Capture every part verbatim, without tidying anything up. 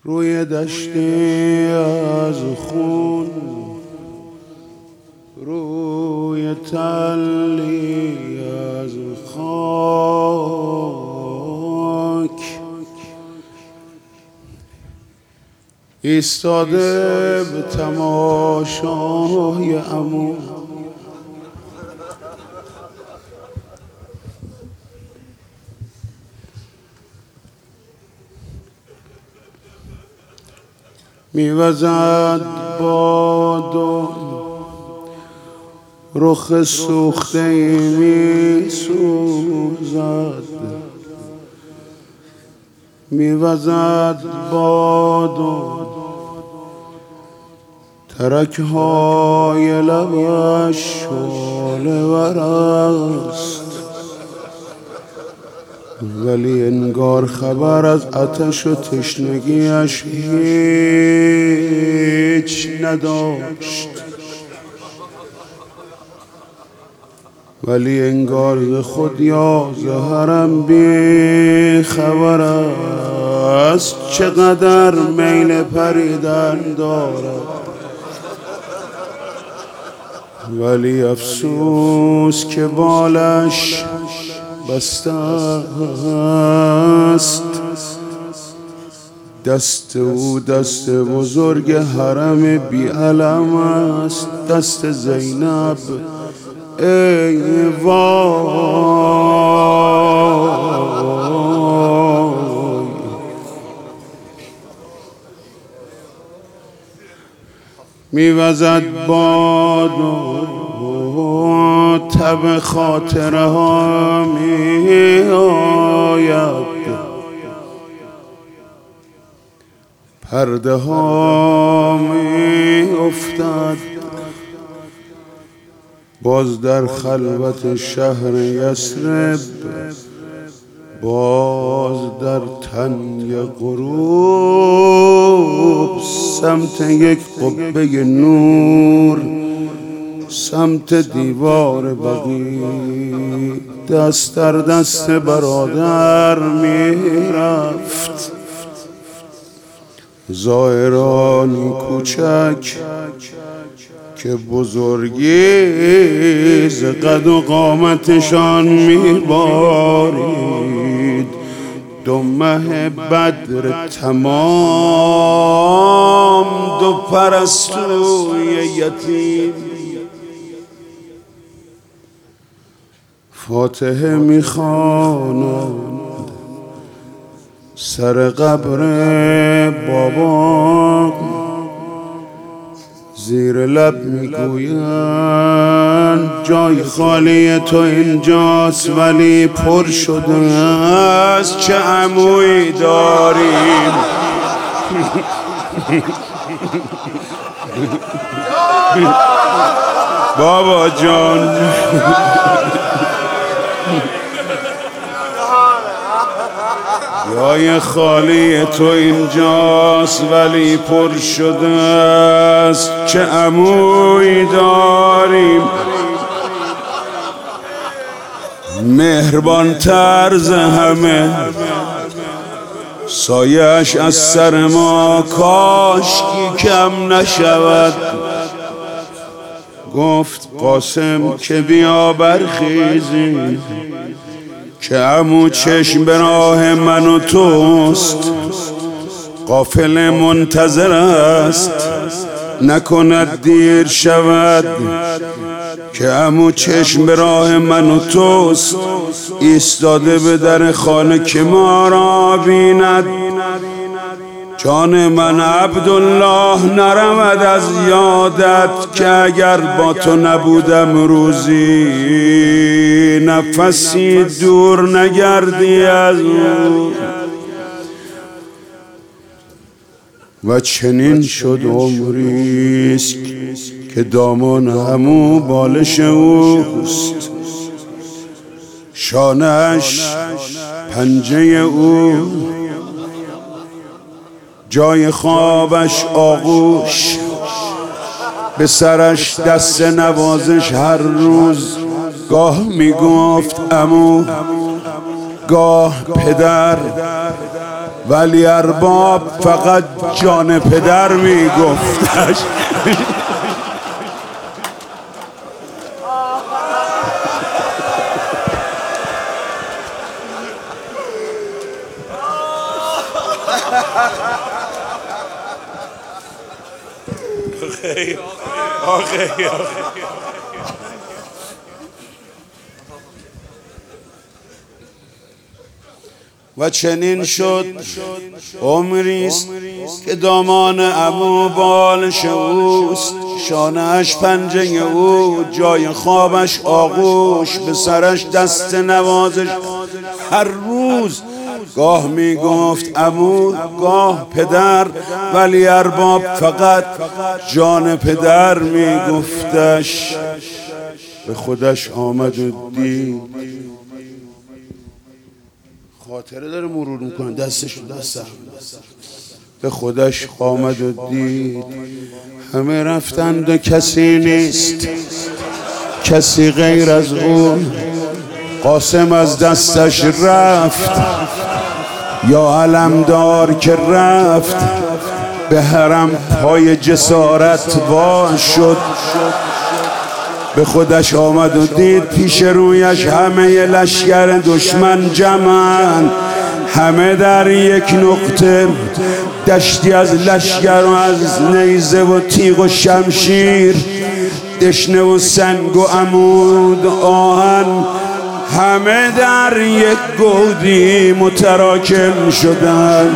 روی دشتی از خون، روی تلی از خاک ایستاده به تماشای عمو. میوزد باد و رخ سوخته میسوزد، میوزد باد و ترکهای لبش شعله ور است، ولی انگار خبر از آتش و تشنگیش هیچ نداشت، ولی انگار ز خود یا ز حرم بی خبر است، چقدر میل پریدن دارد، ولی افسوس که بالش بسته است. دست او دست بزرگ حرم بی علم است، دست زینب ای وای. میوزد باد و تب خاطره ها می آید، پرده ها می افتد باز در خلوت شهر یثرب، باز در تنگ غروب سمت یک قبه نور، سمت دیوار بقیع دست در دست برادر میرفت. زائرانی کوچک که بزرگی ز قد و قامتشان میبارید، دو مه بدر تمام، دو پرستوی یتیم. فاتحه میخواند سر قبر بابا، زیر لب میگویند جای خالی تو اینجاست، ولی پر شده است، چه عمویی داریم. بابا جان جای خالی تو اینجاست، ولی پر شده است، چه عمویی داریم. مهربان طرز همه سایش از سر ما کاشکی کم نشود. گفت قاسم که بیا برخیزی، که عمو چشم به راه من و توست، قافله منتظر است نکند دیر شود. که عمو چشم به راه من و توست، ایستاده به در خانه که ما را بیند. جان من عبدالله نرمد از یادت، که اگر با تو نبودم روزی نفسی دور نگردی از او. و چنین شد عمریست که دامان عمو بالش اوست، شانه‌اش پنجه او، جای خوابش آغوش، به سرش دست نوازش. هر روز گاه میگفت عمو، گاه پدر، ولی ارباب فقط جان پدر میگفتش. و چنین شد عمریست که دامان عمو بالش اوست، شانه‌اش پنجه او، جای خوابش آغوش، به سرش دست نوازش هر روز. گاه می گفت عمو گاه پدر، ولی ارباب فقط جان پدر می گفتش. به خودش آمد و دید، خاطره داره مرور میکنه، دستش رو دستم. به خودش آمد و دید همه رفتند و کسی نیست، کسی غیر از اون. قاسم از دستش رفت، یا علمدار که رفت، به حرم پای جسارت وا شد. به خودش آمد و دید پیش رویش همه لشکر دشمن جمعن، همه در یک نقطه، دشتی از لشکر و از نیزه و تیغ و شمشیر، دشنه و سنگ و عمود آهن، همه در یک گودی متراکم شدن.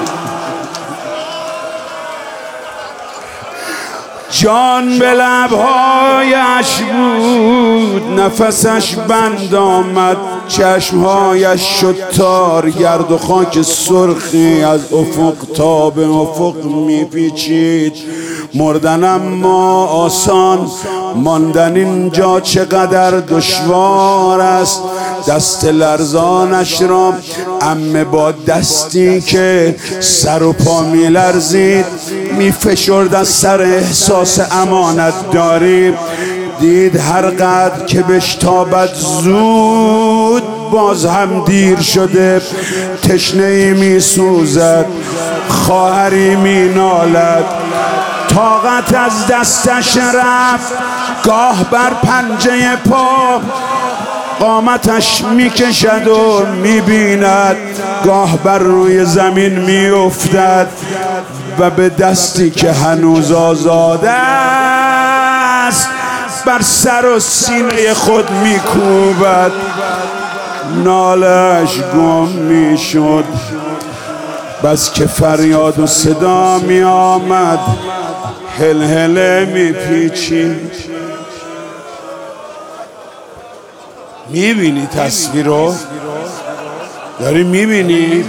جان به لبهایش بود، نفسش بند آمد، چشمهایش شد تار، گرد و خاک سرخی از افق تا به افق میپیچید. مردن اما آسان، ماندن اینجا چقدر دشوار است. دست لرزانش را عمه با دستی که سر و پا میلرزید میفشرد از سر احساس امانت داری. دید هر قدر که بشتابد زود باز هم دیر شده. تشنه‌ای میسوزد، خواهری مینالد، طاقت از دستش رفت. گاه بر پنجه پا قامتش میکشد و میبیند، گاه بر روی زمین میافتد و به دستی که هنوز آزاده است بر سر و سینه خود میکوبد. نالش گم میشد، بس که فریاد و صدا میآمد، هلهله میپیچید. میبینی تصویر رو؟ داری میبینی؟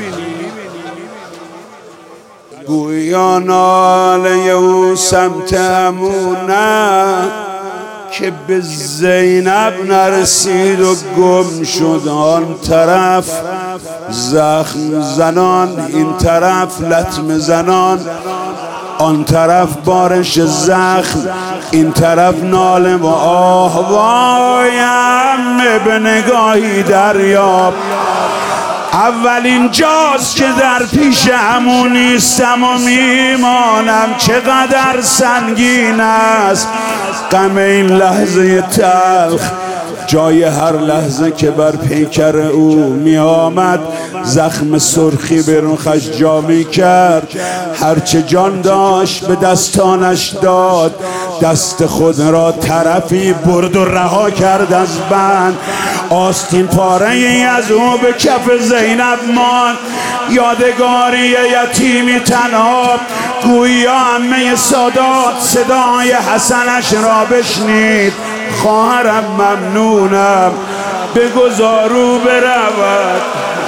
گویا ناله او سمت عمونه که به زینب نرسید و گم شد. آن طرف زخم زنان، این طرف لطم زنان، آن طرف بارش زخم، این طرف ناله و آه. وایم به نگاهی دریاب، اولین جاست که در پیش عمو نیستم و میمانم. چقدر سنگین است غم این لحظه تلخ، جای هر لحظه که بر پیکر او می آمد زخم سرخی به رخش جا می کرد. هرچه جان داشت به دستانش داد، دست خود را طرفی برد و رها کرد از بند. آستین پاره ای از او به کف زینب ماند، یادگاری یتیمی تنها. گویا عمه سادات صدای حسنش را بشنید. خواهرم ممنونم، بگذار او برود.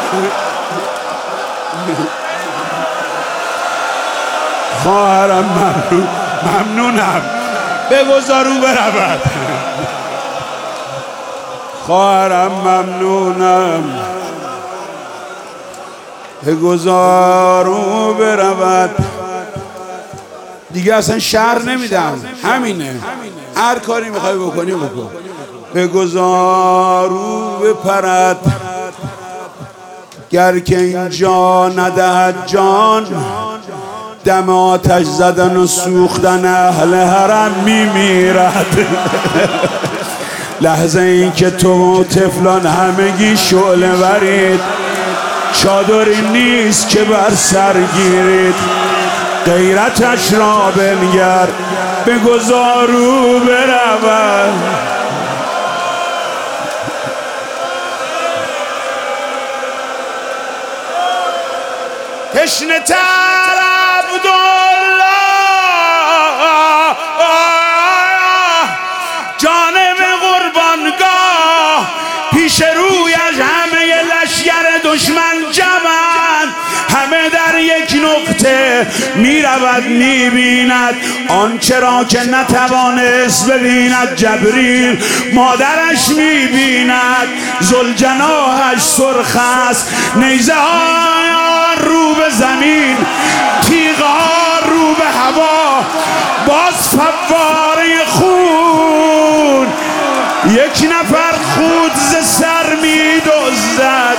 خواهرم ممنون ممنونم بگذار او برود. خواهرم ممنونم بگذار او برود. دیگه اصلا شر نمیدم، همینه. هر کاری میخوای بکنی بکن. بگذار او بپرد. گر که اینجا ندهد جان دم آتش زدن و سوختن اهل حرم میمیرد. لحظه این که تو و طفلان همگی شعله ورید، چادری نیست که بر سر گیرید، غیرتش را بنگر بگذارو برود. تشنه تر عبدالله جانب قربانگاه، پیش رویش همه لشکر دشمن جمعن، همه در یک نقطه می رود می بیند آنچه را که نتوانست ببیند. جبریل مادرش می بیند، ذوالجناحش سرخ است، نیزه ها رو به زمین، تیغ ها رو به هوا، باز فواره خون، یک نفر خود ز سر می دزدد.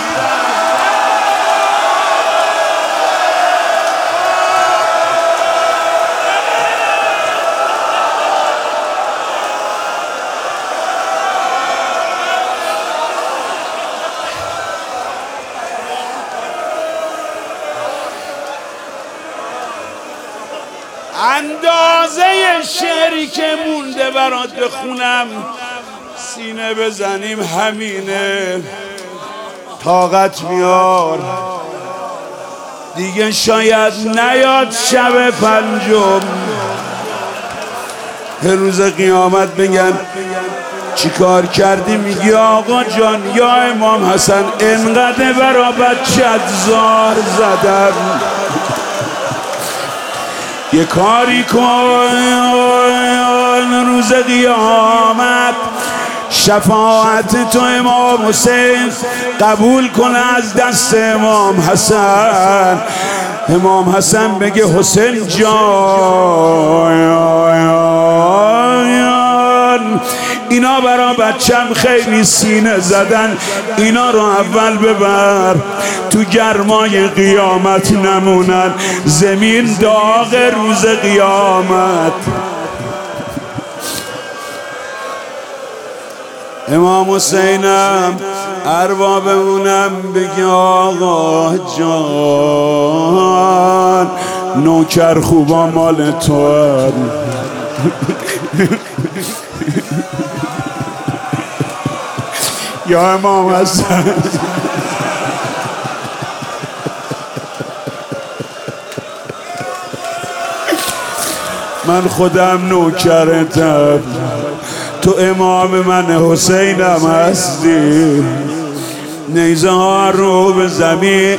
اندازه شعری که مونده برات بخونم، سینه بزنیم همینه. طاقت میار دیگه، شاید نیاد شب پنجم، به روز قیامت بگن چی کار کردی؟ میگی آقا جان یا امام حسن انقدر برا بچت زار زدم، یه کاری کن روز قیامت، شفاعت تو امام حسین قبول کن از دست امام حسن. امام حسن بگه حسین جان اینا برا بچم خیلی سینه زدن، اینا رو اول ببر تو گرمای قیامت نمونن، زمین داغ روز قیامت. امام حسینم اربابمونم بگی آقا جان نوکر خوبا مال تو هم. یا امام حسن من خودم نوکرتم، تو امام من حسینم هستی، نیزه ها رو به زمین.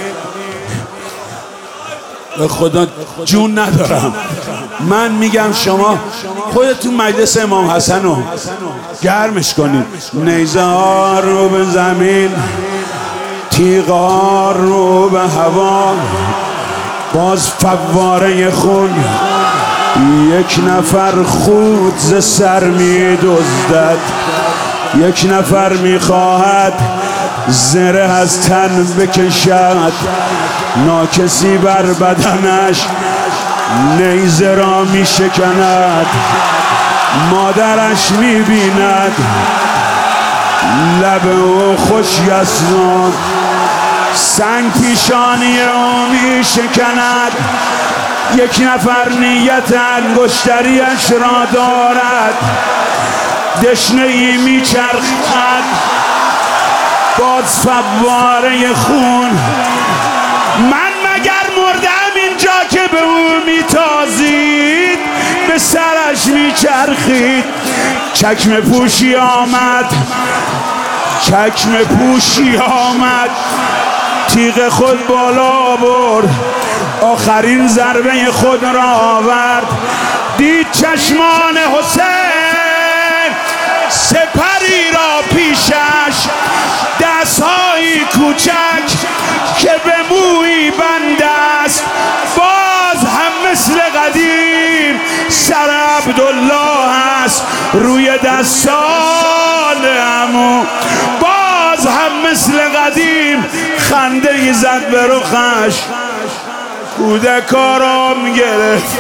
به خدا جون ندارم، من میگم شما خودتون مجلس امام حسن رو گرمش کنید. نیزه ها رو به زمین، تیغ ها رو به هوا، باز فواره خون، یک نفر خود ز سر می دزدد، یک نفر می خواهد زره از تن بکشد، ناکسی بر بدنش نیزه را می شکند. مادرش می بیند لب او خوش یسنان، سنگ پیشانی او می شکند. یک نفر نیت انگشتریش را دارد، دشنه ای می چرخد، باز فواره خون. من مگر مردم اینجا که به او می تازید، به سرش می چرخید. چکمه پوشی آمد، چکمه پوشی آمد، تیغ خود بالا برد، آخرین ضربه خود را آورد. دید چشمان حسین سپری را پیشش، دستهایی کوچک که به مویی بند است، باز هم مثل قدیم سر عبدالله است روی دستان عمو، باز هم مثل قدیم خنده ای زد به رخش، کودکارم گرفت.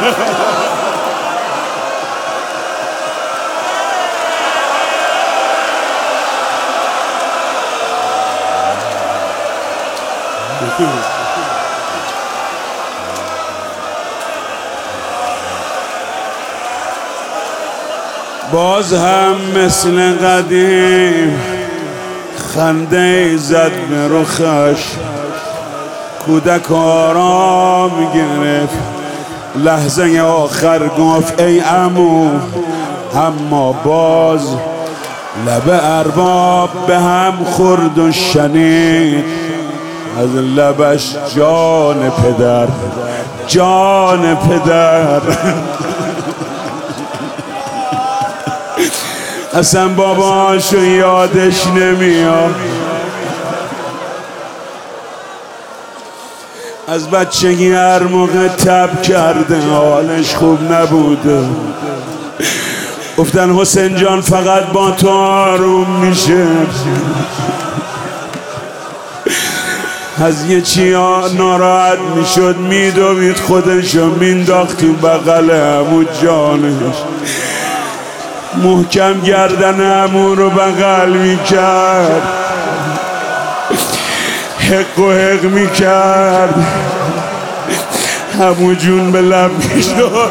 باز هم مثل قدیم خنده ای زد به رخش، کودک آرام گرفت. لحظه آخر گفت ای عمو، اما باز لب ارباب به هم خورد و شنید از لبش جان پدر، جان پدر. اصلا باباشو یادش نمیاد، از بچگی هر موقع تب کرده حالش خوب نبوده. گفتن حسین جان فقط با تو آروم میشه. از یه چیا ناراحت میشد میدوید خودشو مینداخت تو بغل عمو جانش، محکم گردن عمو رو بغل میکرد، حق و حق میکرد. عمو جون به لب میشد.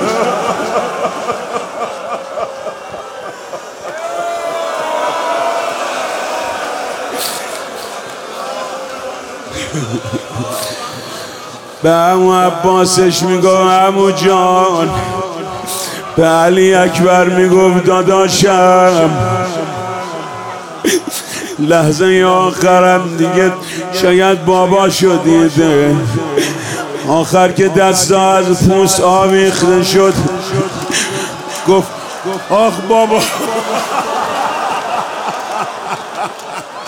به عمو عباسش میگفت عمو جان، به علی اکبر میگفت داداشم. لحظه آخرم دیگه شاید باباشو دیده، آخر که دستا از پوست آویخته شد گفت آخ بابا.